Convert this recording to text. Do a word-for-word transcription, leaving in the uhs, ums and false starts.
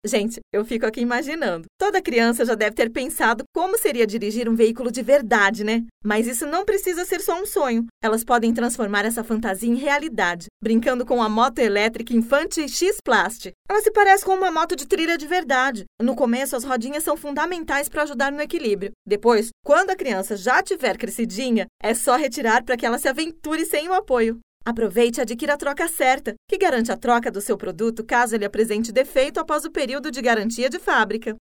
Gente, eu fico aqui imaginando. Toda criança já deve ter pensado como seria dirigir um veículo de verdade, né? Mas isso não precisa ser só um sonho. Elas podem transformar essa fantasia em realidade, brincando com a moto elétrica Infante X-Plast. Ela se parece com uma moto de trilha de verdade. No começo, as rodinhas são fundamentais para ajudar no equilíbrio. Depois, quando a criança já tiver crescidinha, é só retirar para que ela se aventure sem o apoio. Aproveite e adquira a troca certa, que garante a troca do seu produto caso ele apresente defeito após o período de garantia de fábrica.